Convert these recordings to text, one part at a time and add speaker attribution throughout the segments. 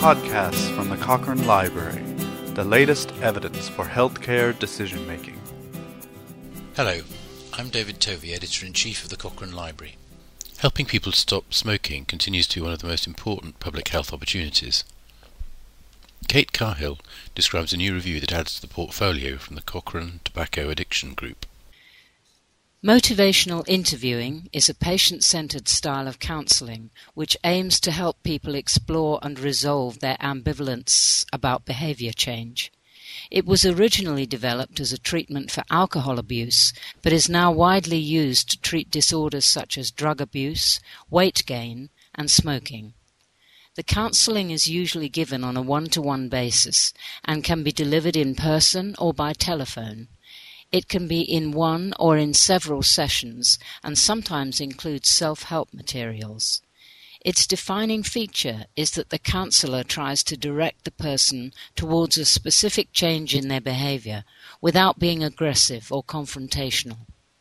Speaker 1: podcasts from the Cochrane Library, the latest evidence for healthcare decision-making.
Speaker 2: Hello, I'm David Tovey, Editor-in-Chief of the Cochrane Library. Helping people to stop smoking continues to be one of the most important public health opportunities. Kate Cahill describes a new review that adds to the portfolio from the Cochrane Tobacco Addiction Group.
Speaker 3: Motivational interviewing is a patient-centered style of counseling which aims to help people explore and resolve their ambivalence about behavior change. It was originally developed as a treatment for alcohol abuse, but is now widely used to treat disorders such as drug abuse, weight gain, and smoking. The counseling is usually given on a one-to-one basis and can be delivered in person or by telephone. It can be in one or in several sessions and sometimes includes self-help materials. Its defining feature is that the counsellor tries to direct the person towards a specific change in their behaviour without being aggressive or confrontational.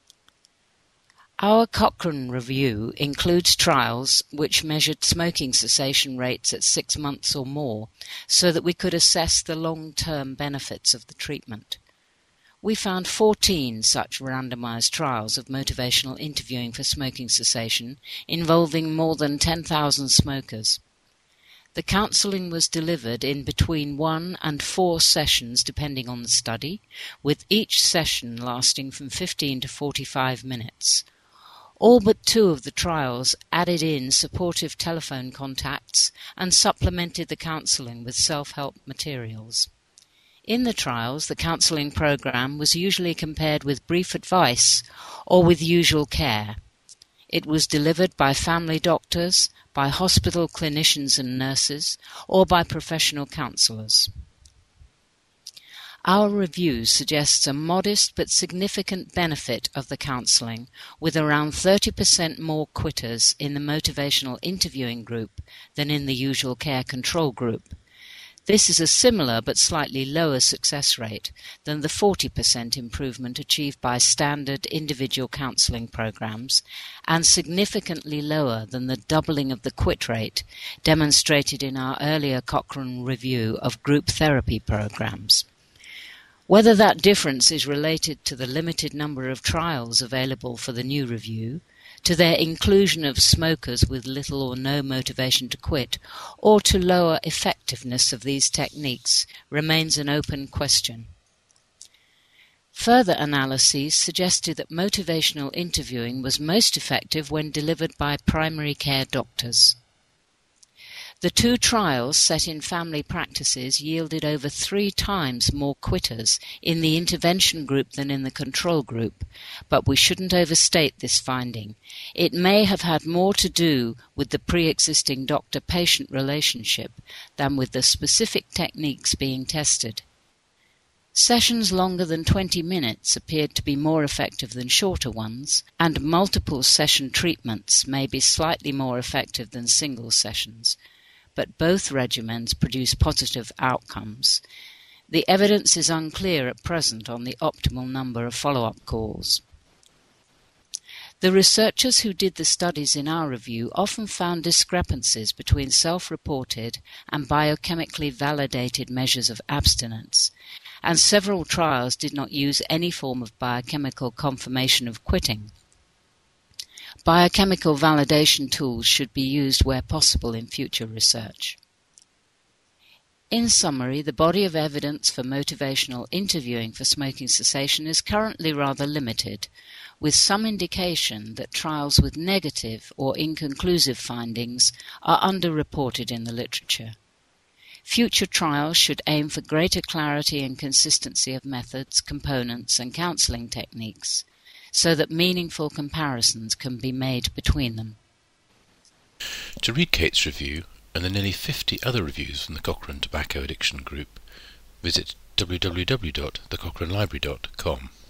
Speaker 3: Our Cochrane review includes trials which measured smoking cessation rates at 6 months or more so that we could assess the long-term benefits of the treatment. We found 14 such randomized trials of motivational interviewing for smoking cessation involving more than 10,000 smokers. The counseling was delivered in between 1 and 4 sessions depending on the study, with each session lasting from 15 to 45 minutes. All but 2 of the trials added in supportive telephone contacts and supplemented the counseling with self-help materials. In the trials, the counselling program was usually compared with brief advice or with usual care. It was delivered by family doctors, by hospital clinicians and nurses, or by professional counsellors. Our review suggests a modest but significant benefit of the counselling, with around 30% more quitters in the motivational interviewing group than in the usual care control group. This is a similar but slightly lower success rate than the 40% improvement achieved by standard individual counselling programs and significantly lower than the doubling of the quit rate demonstrated in our earlier Cochrane review of group therapy programs. Whether that difference is related to the limited number of trials available for the new review, to their inclusion of smokers with little or no motivation to quit, or to lower effectiveness of these techniques, remains an open question. Further analyses suggested that motivational interviewing was most effective when delivered by primary care doctors. The 2 trials set in family practices yielded over 3 times more quitters in the intervention group than in the control group, but we shouldn't overstate this finding. It may have had more to do with the pre-existing doctor-patient relationship than with the specific techniques being tested. Sessions longer than 20 minutes appeared to be more effective than shorter ones, and multiple session treatments may be slightly more effective than single sessions. But both regimens produce positive outcomes. The evidence is unclear at present on the optimal number of follow-up calls. The researchers who did the studies in our review often found discrepancies between self-reported and biochemically validated measures of abstinence, and several trials did not use any form of biochemical confirmation of quitting. Biochemical validation tools should be used where possible in future research. In summary, the body of evidence for motivational interviewing for smoking cessation is currently rather limited, with some indication that trials with negative or inconclusive findings are underreported in the literature. Future trials should aim for greater clarity and consistency of methods, components, and counselling techniques, so that meaningful comparisons can be made between them.
Speaker 2: To read Kate's review and the nearly 50 other reviews from the Cochrane Tobacco Addiction Group, visit www.thecochranelibrary.com.